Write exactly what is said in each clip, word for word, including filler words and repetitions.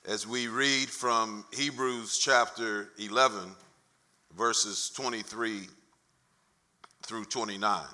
as we read from Hebrews chapter eleven, verses twenty-three through twenty-nine.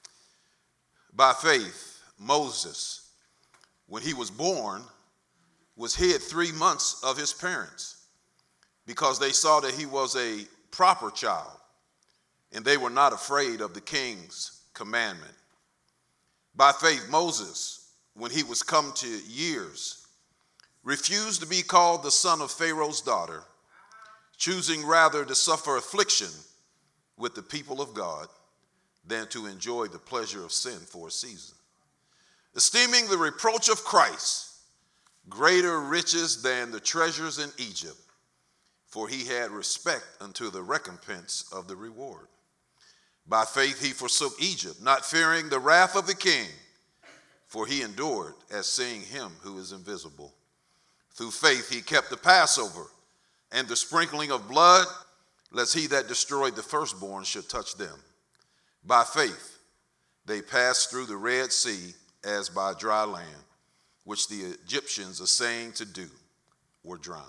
By faith, Moses, when he was born, was hid three months of his parents because they saw that he was a proper child and they were not afraid of the king's commandment. By faith, Moses, when he was come to years, refused to be called the son of Pharaoh's daughter, choosing rather to suffer affliction with the people of God than to enjoy the pleasure of sin for a season, esteeming the reproach of Christ greater riches than the treasures in Egypt, for he had respect unto the recompense of the reward. By faith he forsook Egypt, not fearing the wrath of the king, for he endured as seeing him who is invisible. Through faith he kept the Passover and the sprinkling of blood, lest he that destroyed the firstborn should touch them. By faith they passed through the Red Sea as by dry land, which the Egyptians, assaying to do, were drowned.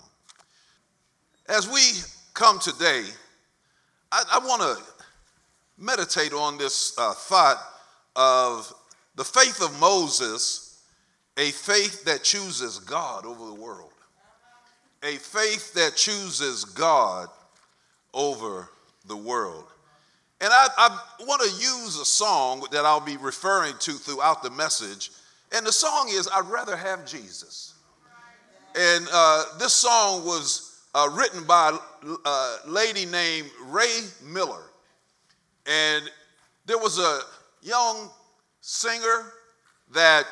As we come today, I, I want to meditate on this uh, thought of the faith of Moses, a faith that chooses God over the world, a faith that chooses God over the world. And I, I want to use a song that I'll be referring to throughout the message. And the song is, I'd Rather Have Jesus. And uh, this song was uh, written by a lady named Ray Miller. And there was a young singer that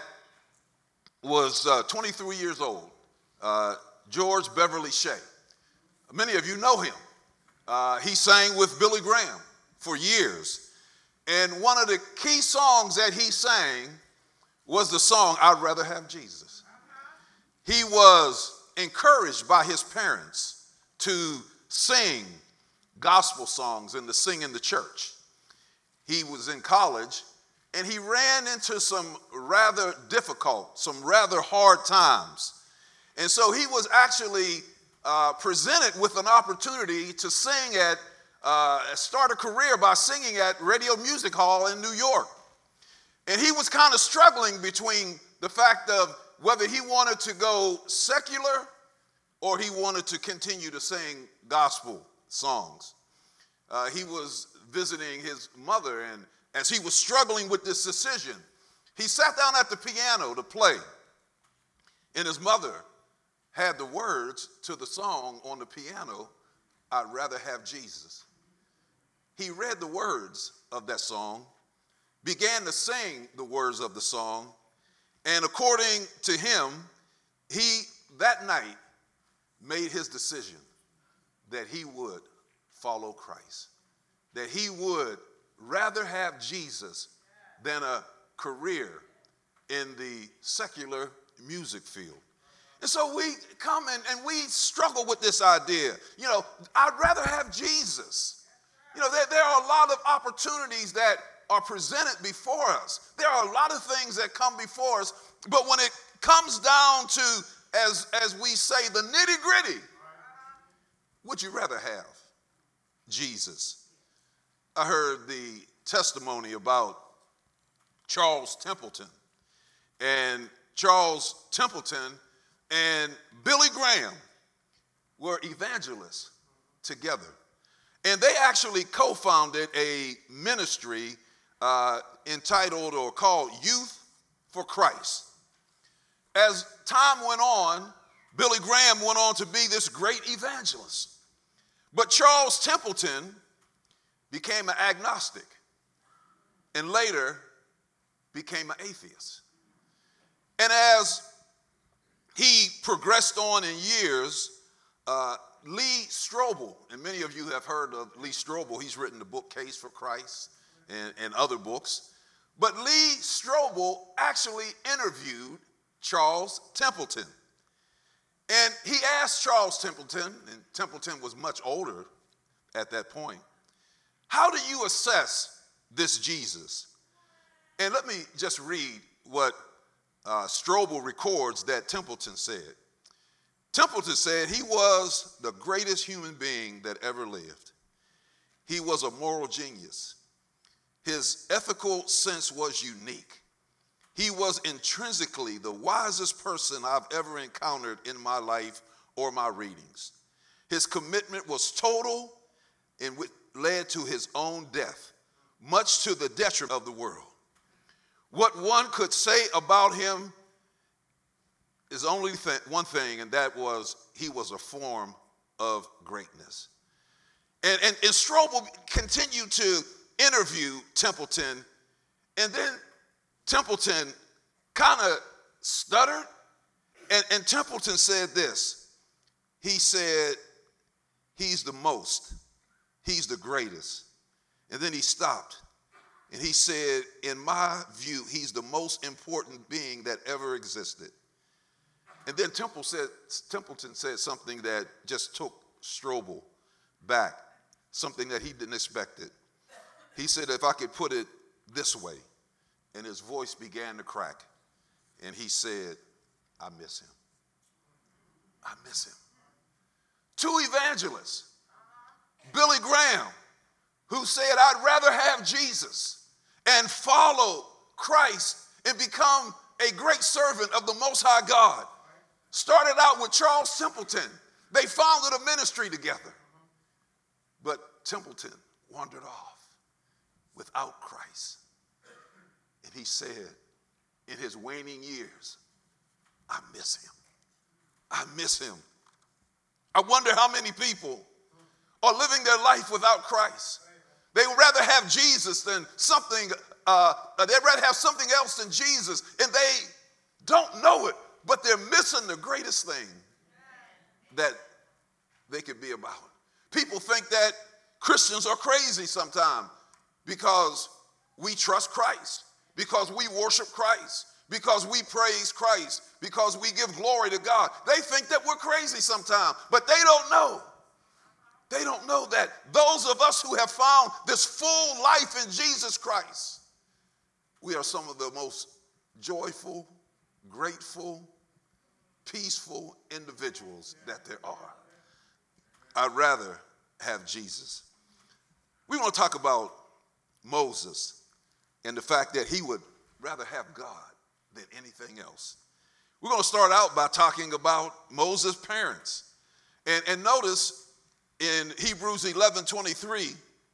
was uh, twenty-three years old, uh, George Beverly Shea. Many of you know him. Uh, he sang with Billy Graham for years. And one of the key songs that he sang was the song, I'd Rather Have Jesus. He was encouraged by his parents to sing gospel songs and to sing in the church. He was in college and he ran into some rather difficult, some rather hard times. And so he was actually uh, presented with an opportunity to sing at, uh, start a career by singing at Radio Music Hall in New York. And he was kind of struggling between the fact of whether he wanted to go secular or he wanted to continue to sing gospel songs. Uh, he was visiting his mother, and as he was struggling with this decision, he sat down at the piano to play. And his mother had the words to the song on the piano, I'd Rather Have Jesus. He read the words of that song, began to sing the words of the song, and according to him, he that night made his decision that he would follow Christ, that he would rather have Jesus than a career in the secular music field. And so we come and, and we struggle with this idea. You know, I'd rather have Jesus. You know, there, there are a lot of opportunities that are presented before us. There are a lot of things that come before us, but when it comes down to, as, as we say, the nitty-gritty, would you rather have Jesus? I heard the testimony about Charles Templeton. And Charles Templeton and Billy Graham were evangelists together. And they actually co-founded a ministry uh, entitled or called Youth for Christ. As time went on, Billy Graham went on to be this great evangelist. But Charles Templeton became an agnostic and later became an atheist. And as he progressed on in years, uh, Lee Strobel, and many of you have heard of Lee Strobel. He's written the book Case for Christ and, and other books. But Lee Strobel actually interviewed Charles Templeton. And he asked Charles Templeton, and Templeton was much older at that point, how do you assess this Jesus? And let me just read what uh, Strobel records that Templeton said. Templeton said he was the greatest human being that ever lived. He was a moral genius. His ethical sense was unique. He was intrinsically the wisest person I've ever encountered in my life or my readings. His commitment was total and led to his own death, much to the detriment of the world. What one could say about him is only th- one thing, and that was he was a form of greatness. And, and, and Strobel continued to interview Templeton, and then Templeton kind of stuttered, and, and Templeton said this. He said, he's the most, he's the greatest. And then he stopped, and he said, in my view, he's the most important being that ever existed. And then Temple said, Templeton said something that just took Strobel back, something that he didn't expect it. He said, if I could put it this way, and his voice began to crack, and he said, I miss him. I miss him. Two evangelists, Billy Graham, who said, I'd rather have Jesus and follow Christ and become a great servant of the Most High God. Started out with Charles Templeton. They founded a ministry together. But Templeton wandered off without Christ. And he said, in his waning years, I miss him. I miss him. I wonder how many people are living their life without Christ. They would rather have Jesus than something, uh, they'd rather have something else than Jesus, and they don't know it, but they're missing the greatest thing that they could be about. People think that Christians are crazy sometimes because we trust Christ, because we worship Christ, because we praise Christ, because we give glory to God. They think that we're crazy sometimes, but they don't know. They don't know that those of us who have found this full life in Jesus Christ, we are some of the most joyful, grateful, peaceful individuals that there are. I'd rather have Jesus. We want to talk about Moses and the fact that he would rather have God than anything else. We're going to start out by talking about Moses' parents. And, and notice in Hebrews eleven twenty-three,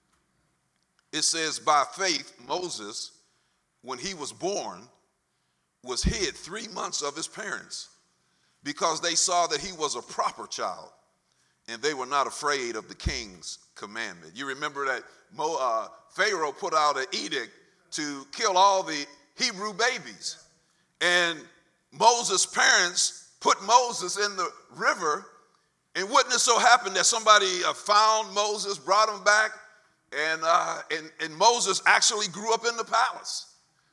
it says, by faith, Moses, when he was born, was hid three months of his parents because they saw that he was a proper child and they were not afraid of the king's commandment. You remember that Mo, uh, Pharaoh put out an edict to kill all the Hebrew babies. And Moses' parents put Moses in the river, and wouldn't it so happen that somebody uh, found Moses, brought him back, and, uh, and, and Moses actually grew up in the palace.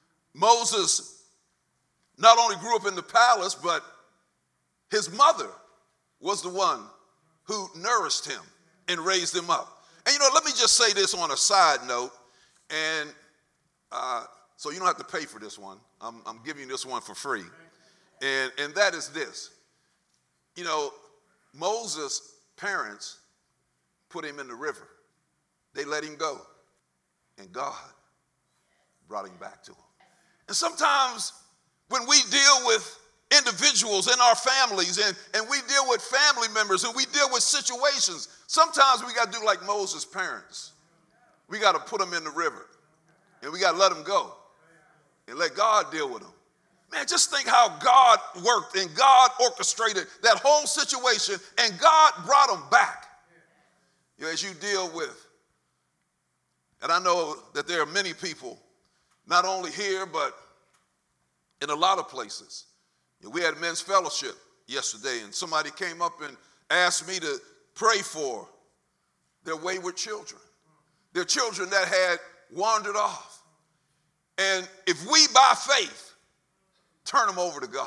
Moses not only grew up in the palace, but his mother was the one who nourished him and raised him up. And you know, let me just say this on a side note, and uh, so you don't have to pay for this one. I'm, I'm giving you this one for free. And, and that is this. You know, Moses' parents put him in the river. They let him go. And God brought him back to him. And sometimes when we deal with individuals in our families and, and we deal with family members and we deal with situations, sometimes we got to do like Moses' parents. We got to put them in the river. And we got to let them go. And let God deal with them. Man, just think how God worked and God orchestrated that whole situation and God brought them back. You know, as you deal with, and I know that there are many people, not only here, but in a lot of places. You know, we had men's fellowship yesterday and somebody came up and asked me to pray for their wayward children, their children that had wandered off. And if we, by faith, turn them over to God,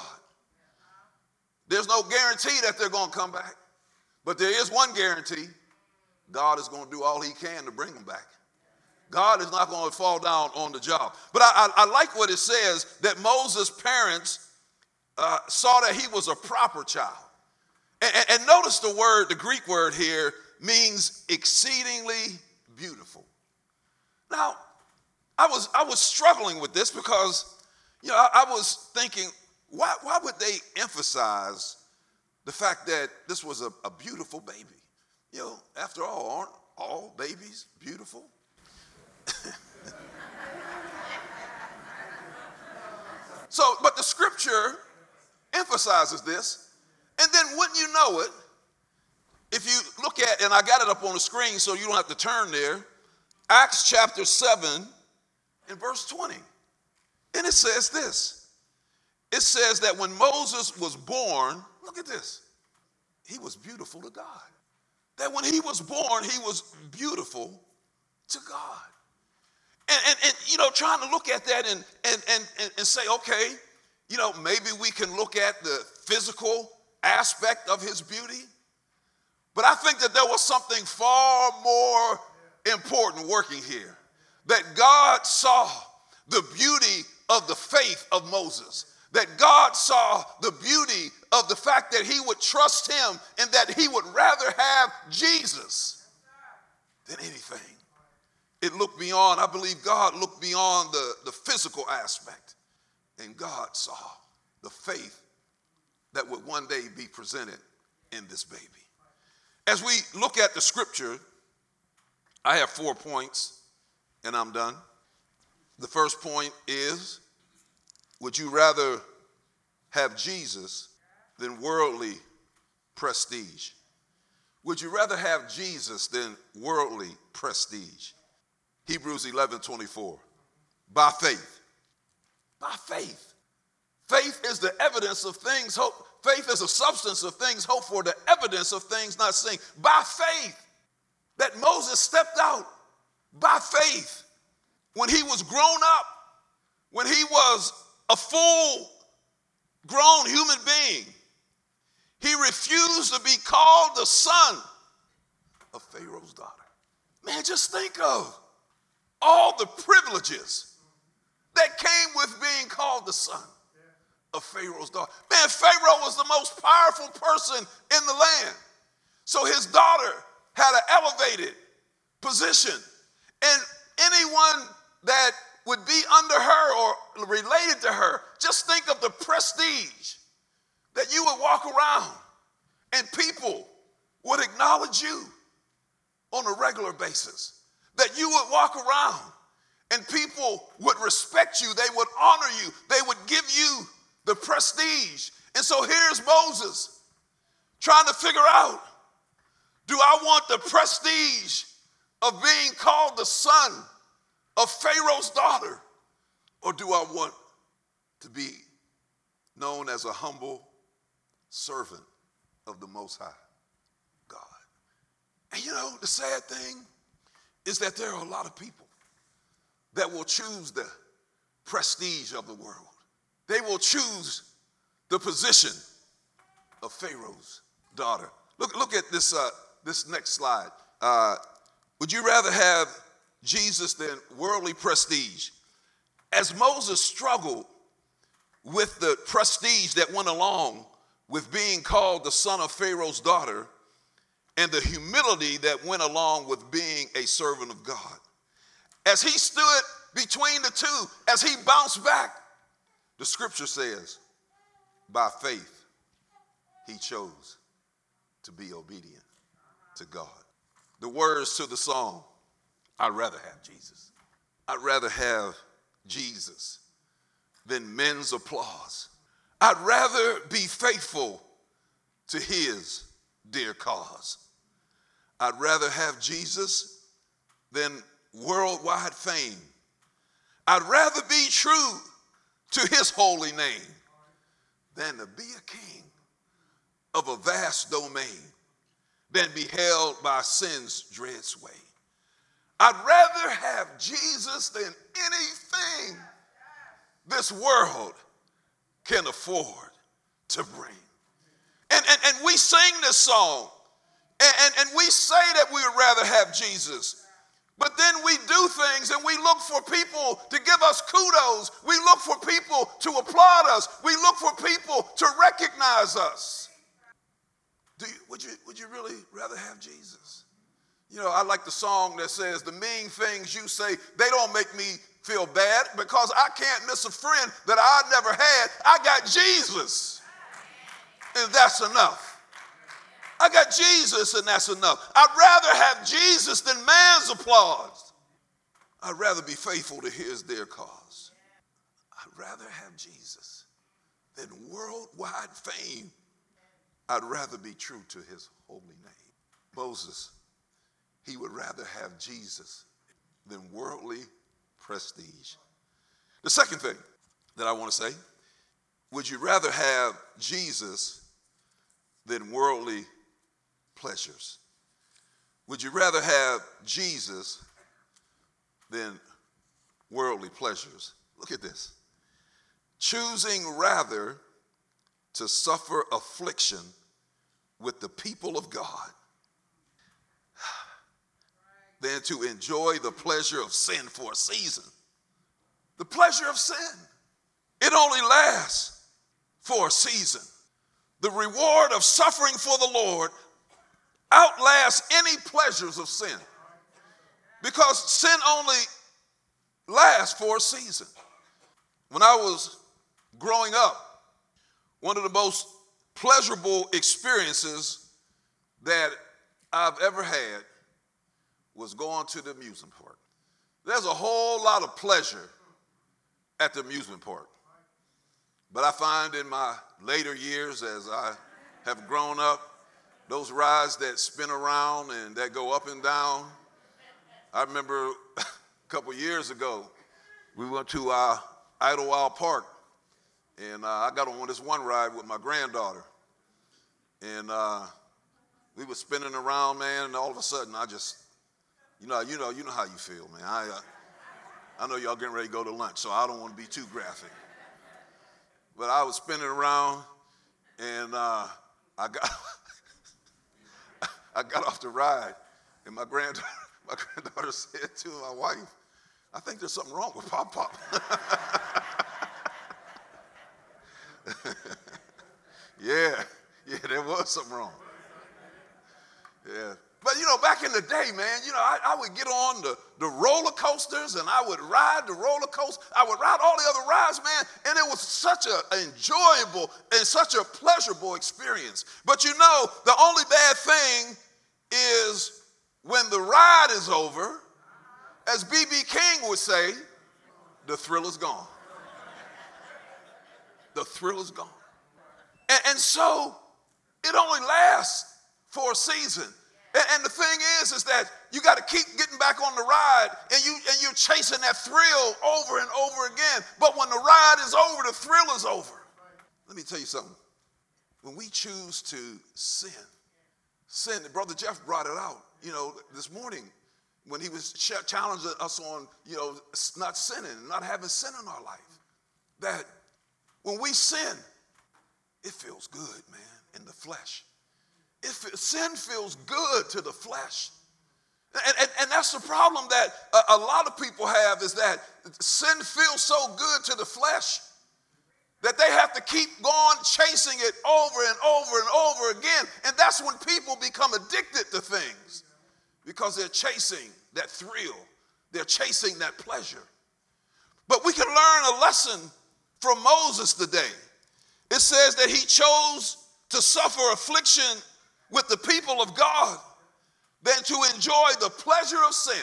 there's no guarantee that they're going to come back. But there is one guarantee. God is going to do all he can to bring them back. God is not going to fall down on the job. But I, I, I like what it says, that Moses' parents uh, saw that he was a proper child. And, and, and notice the word, the Greek word here means exceedingly beautiful. Now, I was I was struggling with this because, you know, I, I was thinking, why, why would they emphasize the fact that this was a, a beautiful baby? You know, after all, aren't all babies beautiful? So, but the scripture emphasizes this, and then wouldn't you know it, if you look at, and I got it up on the screen so you don't have to turn there, Acts chapter seven and verse twenty. And it says this. It says that when Moses was born, look at this, he was beautiful to God. That when he was born, he was beautiful to God. And, and, and you know, trying to look at that and, and, and, and say, okay, you know, maybe we can look at the physical aspect of his beauty. But I think that there was something far more important working here. That God saw the beauty of the faith of Moses. That God saw the beauty of the fact that he would trust him and that he would rather have Jesus than anything. It looked beyond, I believe God looked beyond the, the physical aspect. And God saw the faith that would one day be presented in this baby. As we look at the scripture, I have four points and I'm done. The first point is, would you rather have Jesus than worldly prestige? Would you rather have Jesus than worldly prestige? Hebrews eleven twenty-four. By faith. By faith. Faith is the evidence of things hoped. Faith is a substance of things hoped for, the evidence of things not seen. By faith. That Moses stepped out by faith when he was grown up, when he was a full grown human being. He refused to be called the son of Pharaoh's daughter. Man, just think of all the privileges that came with being called the son of Pharaoh's daughter. Man, Pharaoh was the most powerful person in the land. So his daughter had an elevated position. And anyone that would be under her or related to her, just think of the prestige that you would walk around and people would acknowledge you on a regular basis. That you would walk around and people would respect you. They would honor you. They would give you the prestige. And so here's Moses trying to figure out, do I want the prestige of being called the son of Pharaoh's daughter, or do I want to be known as a humble servant of the Most High God? And you know, the sad thing is that there are a lot of people that will choose the prestige of the world. They will choose the position of Pharaoh's daughter. Look, look at this, uh, this next slide. Uh, would you rather have Jesus than worldly prestige? As Moses struggled with the prestige that went along with being called the son of Pharaoh's daughter, and the humility that went along with being a servant of God. As he stood between the two, as he bounced back, the scripture says, by faith, he chose to be obedient to God. The words to the song, I'd rather have Jesus. I'd rather have Jesus than men's applause. I'd rather be faithful to his dear cause. I'd rather have Jesus than worldwide fame. I'd rather be true to his holy name than to be a king of a vast domain, than be held by sin's dread sway. I'd rather have Jesus than anything this world can afford to bring. And, and, and we sing this song, and, and, and we say that we would rather have Jesus. But then we do things and we look for people to give us kudos. We look for people to applaud us. We look for people to recognize us. Do you, would you would you really rather have Jesus? You know, I like the song that says, the mean things you say, they don't make me feel bad because I can't miss a friend that I never had. I got Jesus, and that's enough. I got Jesus, and that's enough. I'd rather have Jesus than man's applause. I'd rather be faithful to his dear cause. I'd rather have Jesus than worldwide fame. I'd rather be true to his holy name. Moses, he would rather have Jesus than worldly prestige. The second thing that I want to say, would you rather have Jesus than worldly pleasures? Would you rather have Jesus than worldly pleasures? Look at this. Choosing rather to suffer affliction with the people of God than to enjoy the pleasure of sin for a season. The pleasure of sin, it only lasts for a season. The reward of suffering for the Lord outlasts any pleasures of sin, because sin only lasts for a season. When I was growing up, one of the most pleasurable experiences that I've ever had was going to the amusement park. There's a whole lot of pleasure at the amusement park. But I find in my later years, as I have grown up, those rides that spin around and that go up and down. I remember a couple years ago, we went to uh, Idlewild Park, and uh, I got on this one ride with my granddaughter. And uh, we were spinning around, man, and all of a sudden I just, you know, you know, you know how you feel, man. I, uh, I know y'all getting ready to go to lunch, so I don't want to be too graphic. But I was spinning around, and uh, I got, I got off the ride, and my granddaughter, my granddaughter said to my wife, "I think there's something wrong with Pop Pop." yeah, yeah, there was something wrong. Yeah. But, you know, back in the day, man, you know, I, I would get on the, the roller coasters, and I would ride the roller coaster. I would ride all the other rides, man, and it was such an enjoyable and such a pleasurable experience. But, you know, the only bad thing is when the ride is over, as B B King would say, the thrill is gone. The thrill is gone. And, and so it only lasts for a season. And the thing is, is that you got to keep getting back on the ride, and, you, and you're chasing that thrill over and over again. But when the ride is over, the thrill is over. Let me tell you something. When we choose to sin, sin, Brother Jeff brought it out, you know, this morning when he was challenging us on, you know, not sinning, not having sin in our life. That when we sin, it feels good, man, in the flesh. It, sin feels good to the flesh. And, and, and that's the problem that a, a lot of people have, is that sin feels so good to the flesh that they have to keep going chasing it over and over and over again. And that's when people become addicted to things, because they're chasing that thrill. They're chasing that pleasure. But we can learn a lesson from Moses today. It says that he chose to suffer affliction with the people of God than to enjoy the pleasure of sin.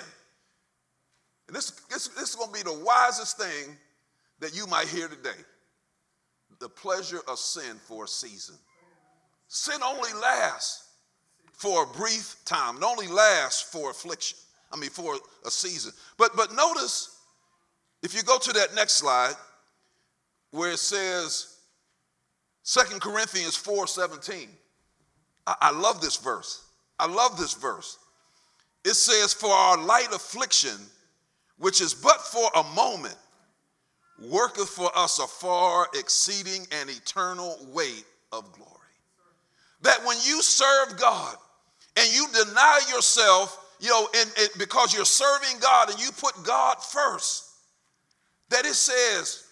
And this, this, this is going to be the wisest thing that you might hear today. The pleasure of sin for a season. Sin only lasts for a brief time. It only lasts for affliction. I mean, for a season. But, but notice, if you go to that next slide, where it says Second Corinthians four seventeen. I, I love this verse. I love this verse. It says, "For our light affliction, which is but for a moment, worketh for us a far exceeding and eternal weight of glory." That when you serve God and you deny yourself, you know, and, and because you're serving God and you put God first, that it says,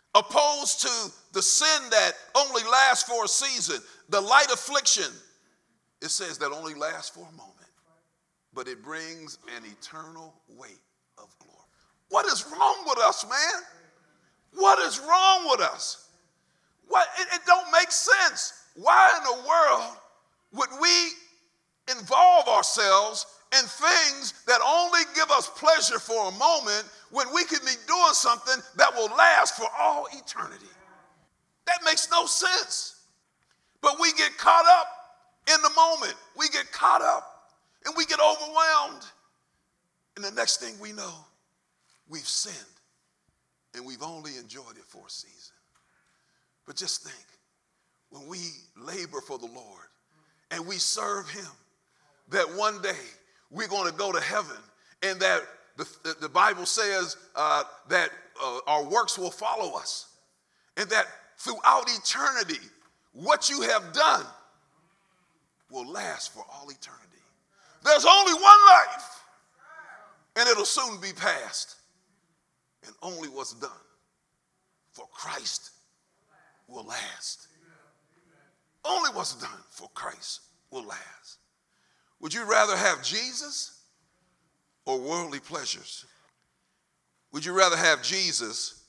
opposed to the sin that only lasts for a season, the light affliction it says that only lasts for a moment, but it brings an eternal weight of glory. What is wrong with us, man? What is wrong with us? What, it, it don't make sense. Why in the world would we involve ourselves in things that only give us pleasure for a moment when we could be doing something that will last for all eternity? That makes no sense. But we get caught up in the moment. We get caught up and we get overwhelmed. And the next thing we know, we've sinned and we've only enjoyed it for a season. But just think, when we labor for the Lord and we serve him, that one day we're going to go to heaven, and that the, the, the Bible says uh, that uh, our works will follow us, and that throughout eternity, what you have done will last for all eternity. There's only one life, and it'll soon be past. And only what's done for Christ will last. Only what's done for Christ will last. Would you rather have Jesus or worldly pleasures? Would you rather have Jesus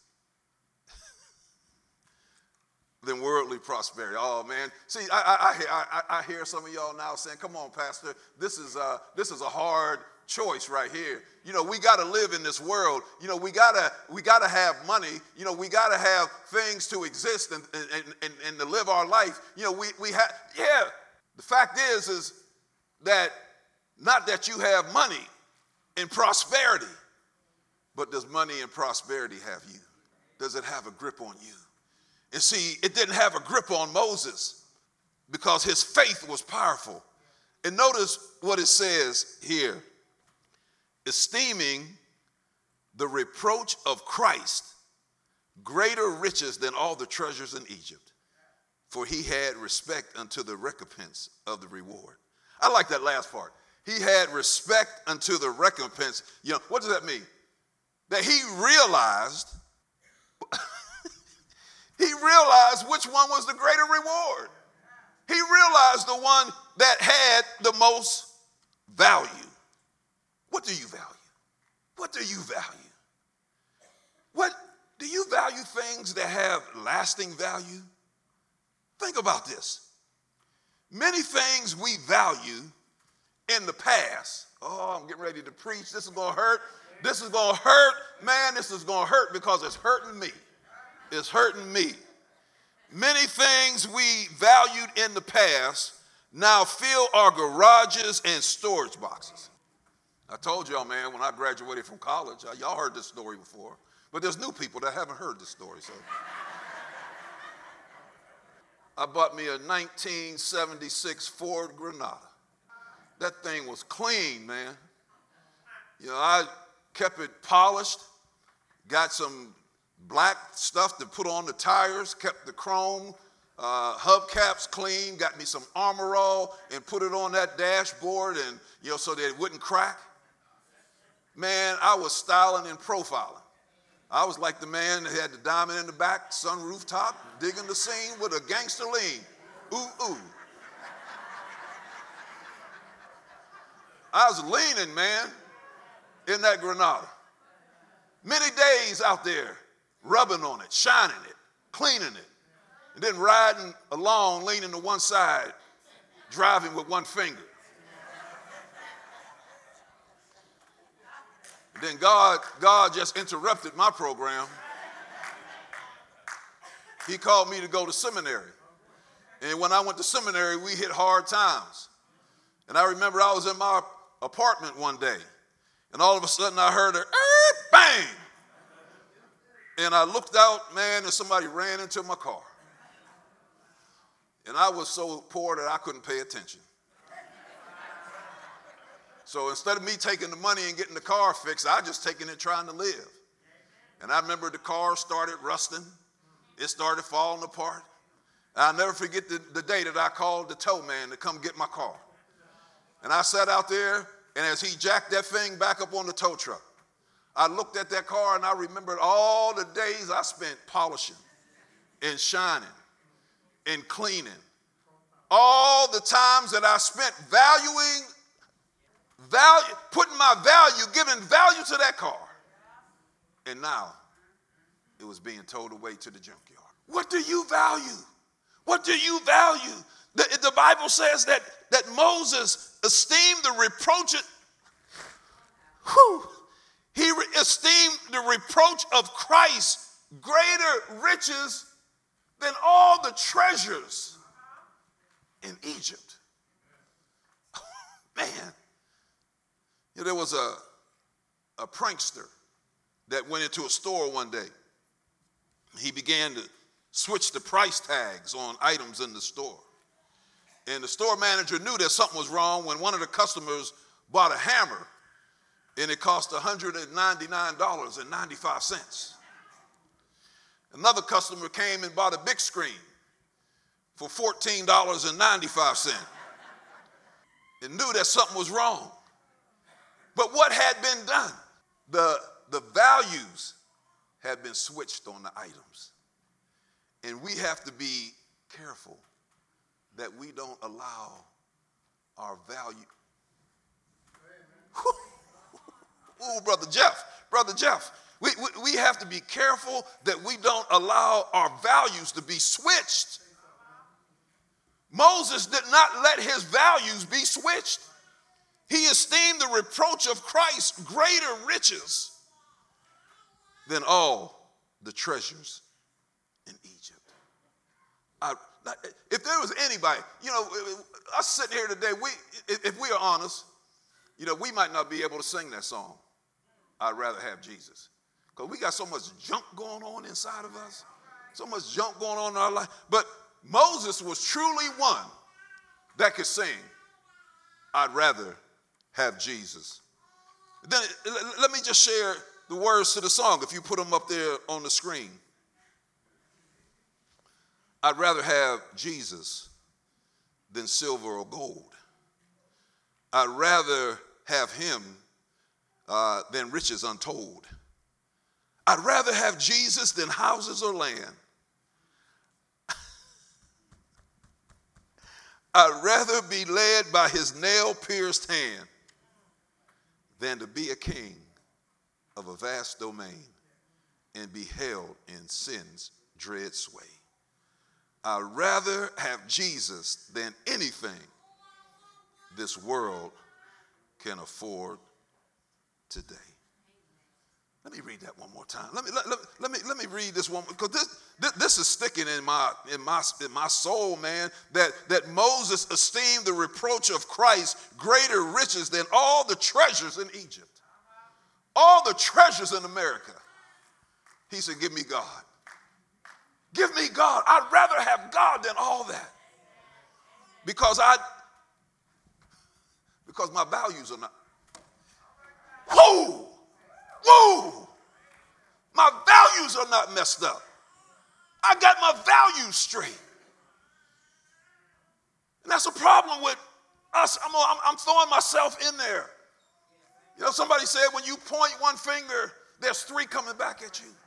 than worldly prosperity? Oh man, see, I, I, I, I hear some of y'all now saying, "Come on, Pastor, this is a, this is a hard choice right here. You know, we got to live in this world. You know, we gotta we gotta have money. You know, we gotta have things to exist and and, and, and to live our life. You know, we we have yeah. The fact is is that not that you have money and prosperity, but does money and prosperity have you? Does it have a grip on you? And see, it didn't have a grip on Moses because his faith was powerful. And notice what it says here. Esteeming the reproach of Christ greater riches than all the treasures in Egypt, for he had respect unto the recompense of the reward. I like that last part. He had respect unto the recompense. You know, what does that mean? That he realized, he realized which one was the greater reward. He realized the one that had the most value. What do you value? What do you value? What do you value? Things that have lasting value? Think about this. Many things we value in the past. Oh, I'm getting ready to preach. This is going to hurt. This is going to hurt. Man, this is going to hurt because it's hurting me. It's hurting me. Many things we valued in the past now fill our garages and storage boxes. I told y'all, man, when I graduated from college, y'all heard this story before, but there's new people that haven't heard this story. So I bought me a nineteen seventy-six Ford Granada. That thing was clean, man. You know, I kept it polished, got some black stuff to put on the tires, kept the chrome uh, hubcaps clean, got me some Armor All and put it on that dashboard, and you know, so that it wouldn't crack. Man, I was styling and profiling. I was like the man that had the diamond in the back, sunroof top, digging the scene with a gangster lean. Ooh, ooh. I was leaning, man, in that Granada. Many days out there, rubbing on it, shining it, cleaning it, and then riding along, leaning to one side, driving with one finger. Then God, God just interrupted my program. He called me to go to seminary. And when I went to seminary, we hit hard times. And I remember I was in my apartment one day, and all of a sudden I heard a bang. And I looked out, man, and somebody ran into my car. And I was so poor that I couldn't pay attention. So instead of me taking the money and getting the car fixed, I just taking it trying to live. And I remember the car started rusting. It started falling apart. And I'll never forget the, the day that I called the tow man to come get my car. And I sat out there, and as he jacked that thing back up on the tow truck, I looked at that car, and I remembered all the days I spent polishing and shining and cleaning all the times that I spent valuing, value, putting my value, giving value to that car. And now it was being towed away to the junkyard. What do you value? What do you value? The, the Bible says that, that Moses esteemed the reproach. Whew, he re- esteemed the reproach of Christ greater riches than all the treasures in Egypt. Man, you know, there was a, a prankster that went into a store one day. He began to switch the price tags on items in the store. And the store manager knew that something was wrong when one of the customers bought a hammer and it cost one hundred ninety-nine dollars and ninety-five cents. Another customer came and bought a big screen for fourteen dollars and ninety-five cents and knew that something was wrong. But what had been done? The, the values had been switched on the items. And we have to be careful that we don't allow our value. Ooh, Brother Jeff, Brother Jeff, we, we, we have to be careful that we don't allow our values to be switched. Moses did not let his values be switched. He esteemed the reproach of Christ greater riches than all the treasures in Egypt. I, if there was anybody, you know, us sitting here today, we, if we are honest, you know, we might not be able to sing that song, I'd rather have Jesus. Because we got so much junk going on inside of us, so much junk going on in our life. But Moses was truly one that could sing, I'd rather have Jesus. Then let me just share the words to the song, if you put them up there on the screen. I'd rather have Jesus than silver or gold. I'd rather have him uh, than riches untold. I'd rather have Jesus than houses or land. I'd rather be led by his nail-pierced hand than to be a king of a vast domain and be held in sin's dread sway. I'd rather have Jesus than anything this world can afford today. Let me read that one more time. Let me let, let, let me let me read this one, because this, this this is sticking in my in my in my soul, man. That that Moses esteemed the reproach of Christ greater riches than all the treasures in Egypt, all the treasures in America. He said, "Give me God. Give me God. I'd rather have God than all that, because I because my values are not." Whoa! Whoa! My values are not messed up. I got my values straight. And that's a problem with us. I'm, I'm, I'm throwing myself in there. You know, somebody said when you point one finger, there's three coming back at you.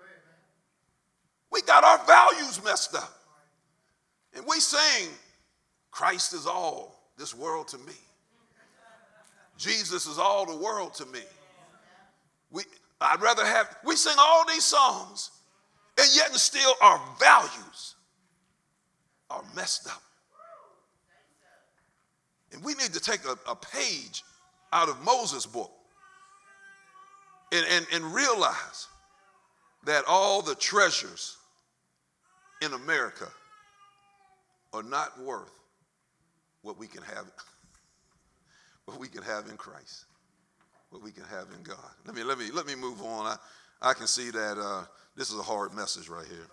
We got our values messed up. And we sing, Christ is all this world to me. Jesus is all the world to me. We, I'd rather have, we sing all these songs, and yet and still our values are messed up. And we need to take a, a page out of Moses' book and, and, and realize that all the treasures in America are not worth what we can have, what we can have in Christ. What we can have in God. Let me let me let me move on. I, I can see that uh, this is a hard message right here.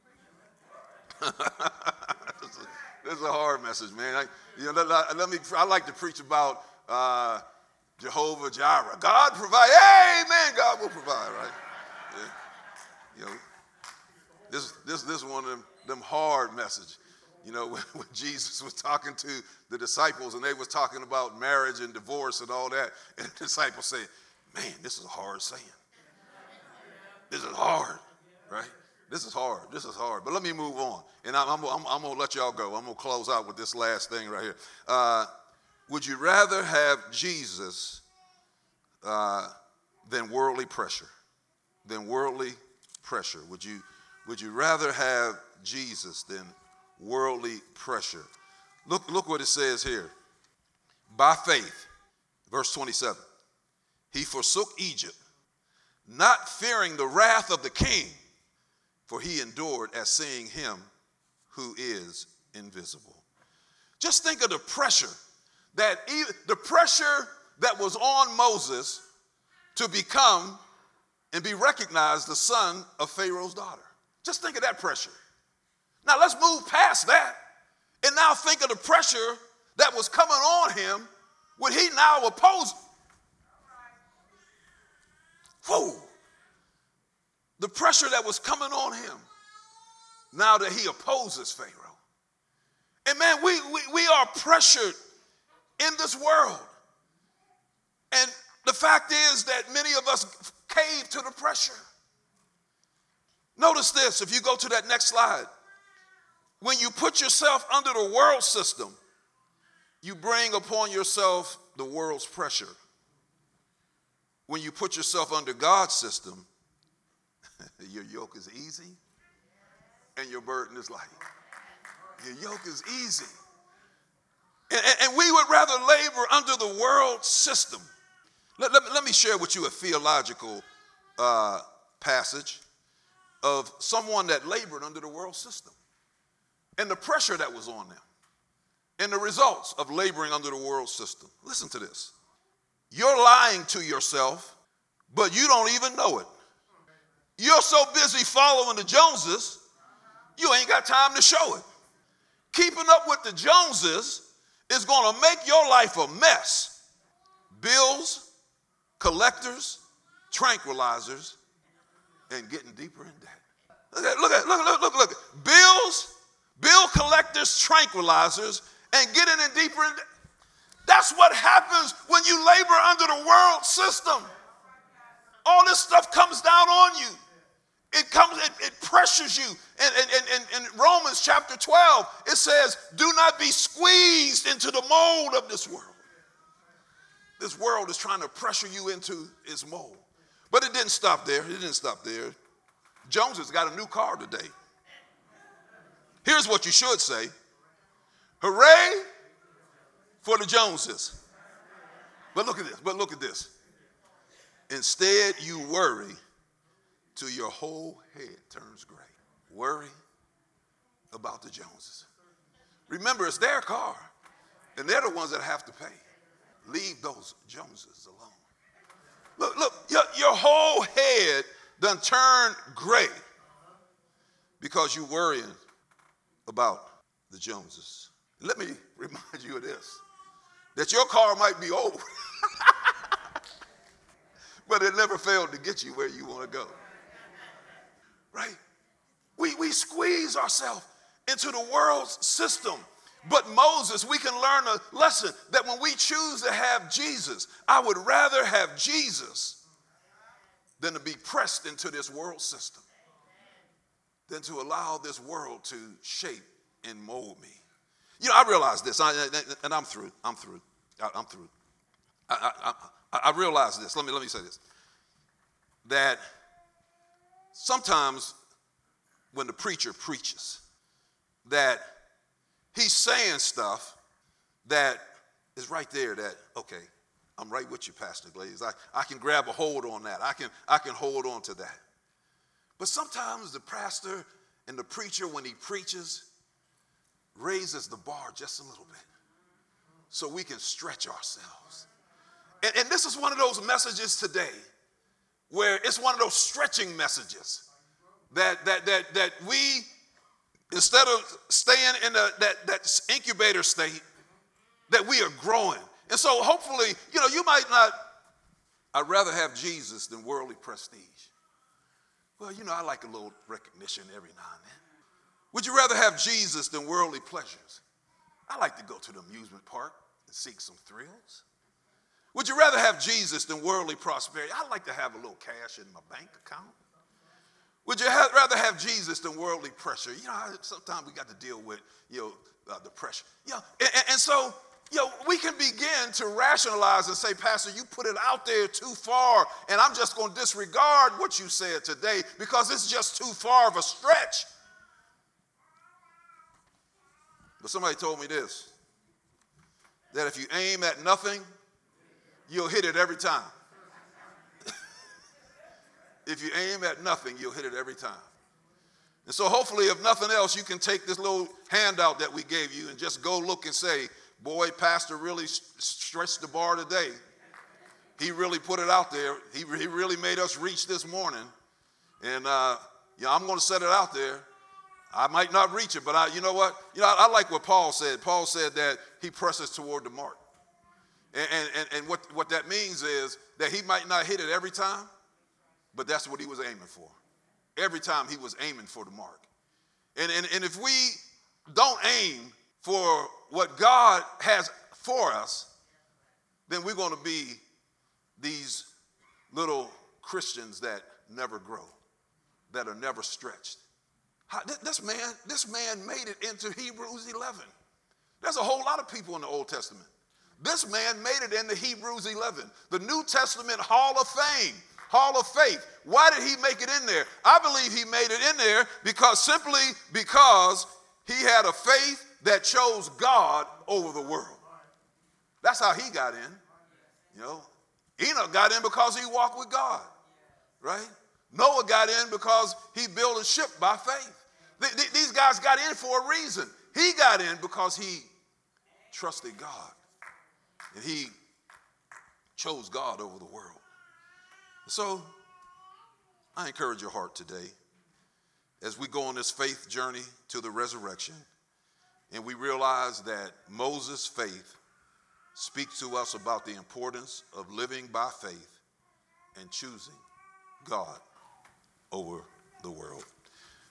this, is, this is a hard message, man. I, you know, let, let me. I like to preach about uh, Jehovah Jireh. God provide. Amen. God will provide. Right. Yeah. You know, this this this is one of them, them hard messages. You know, when, when Jesus was talking to the disciples and they was talking about marriage and divorce and all that, and the disciples said, man, this is a hard saying. This is hard, right? This is hard. This is hard. But let me move on. And I'm, I'm, I'm, I'm going to let y'all go. I'm going to close out with this last thing right here. Uh, would you rather have Jesus uh, than worldly pressure? Than worldly pressure? Would you, would you rather have Jesus than worldly pressure? Look, look what it says here. By faith, verse twenty-seven, he forsook Egypt, not fearing the wrath of the king, for he endured as seeing him who is invisible. Just think of the pressure that even, the pressure that was on Moses to become and be recognized the son of Pharaoh's daughter. Just think of that pressure. Now let's move past that and now think of the pressure that was coming on him when he now opposed. Whoa. The pressure that was coming on him now that he opposes Pharaoh. And man, we, we, we are pressured in this world. And the fact is that many of us cave to the pressure. Notice this, if you go to that next slide. When you put yourself under the world system, you bring upon yourself the world's pressure. When you put yourself under God's system, your yoke is easy and your burden is light. Your yoke is easy. And, and, and we would rather labor under the world system. Let, let, let me share with you a theological uh, passage of someone that labored under the world system and the pressure that was on them and the results of laboring under the world system. Listen to this. You're lying to yourself, but you don't even know it. You're so busy following the Joneses, you ain't got time to show it. Keeping up with the Joneses is going to make your life a mess. Bills, collectors, tranquilizers, and getting deeper in debt. Look at, look at, look, look, look, look. Bills, bill collectors, tranquilizers, and getting in deeper in debt. That's what happens when you labor under the world system. All this stuff comes down on you. It comes, it, it pressures you. And in Romans chapter twelve, it says, do not be squeezed into the mold of this world. This world is trying to pressure you into its mold. But it didn't stop there. It didn't stop there. Jones has got a new car today. Here's what you should say. Hooray for the Joneses. But look at this. But look at this. Instead, you worry till your whole head turns gray. Worry about the Joneses. Remember, it's their car, and they're the ones that have to pay. Leave those Joneses alone. Look, look, your, your whole head done turned gray because you're worrying about the Joneses. Let me remind you of this, that your car might be old, but it never failed to get you where you want to go. Right? We, we squeeze ourselves into the world's system. But Moses, we can learn a lesson that when we choose to have Jesus, I would rather have Jesus than to be pressed into this world system, than to allow this world to shape and mold me. You know, I realize this, I, and I'm through. I'm through. I, I'm through. I, I, I, I realize this. Let me let me say this. That sometimes when the preacher preaches, that he's saying stuff that is right there that, okay, I'm right with you, Pastor Glaze. I, I can grab a hold on that. I can, I can hold on to that. But sometimes the pastor and the preacher, when he preaches, raises the bar just a little bit so we can stretch ourselves. And, and this is one of those messages today where it's one of those stretching messages that, that, that, that we, instead of staying in a, that, that incubator state, that we are growing. And so hopefully, you know, you might not, I'd rather have Jesus than worldly prestige. Well, you know, I like a little recognition every now and then. Would you rather have Jesus than worldly pleasures? I like to go to the amusement park and seek some thrills. Would you rather have Jesus than worldly prosperity? I like to have a little cash in my bank account. Would you have, rather have Jesus than worldly pressure? You know, sometimes we got to deal with, you know, uh, the pressure. You know, and, and so, you know, we can begin to rationalize and say, Pastor, you put it out there too far, and I'm just going to disregard what you said today because it's just too far of a stretch. But somebody told me this, that if you aim at nothing, you'll hit it every time. If you aim at nothing, you'll hit it every time. And so hopefully, if nothing else, you can take this little handout that we gave you and just go look and say, boy, Pastor really stretched the bar today. He really put it out there. He, he really made us reach this morning. And uh, yeah, I'm going to set it out there. I might not reach it, but I, you know what? You know, I, I like what Paul said. Paul said that he presses toward the mark. And, and, and what, what that means is that he might not hit it every time, but that's what he was aiming for. Every time he was aiming for the mark. And, and, and if we don't aim for what God has for us, then we're going to be these little Christians that never grow, that are never stretched. How, this man, this man made it into Hebrews eleven. There's a whole lot of people in the Old Testament. This man made it into Hebrews eleven, the New Testament Hall of Fame. Hall of Faith. Why did he make it in there? I believe he made it in there because simply because he had a faith that chose God over the world. That's how he got in. You know, Enoch got in because he walked with God, right? Noah got in because he built a ship by faith. Th- th- these guys got in for a reason. He got in because he trusted God, and he chose God over the world. So I encourage your heart today as we go on this faith journey to the resurrection, and we realize that Moses' faith speaks to us about the importance of living by faith and choosing God over the world.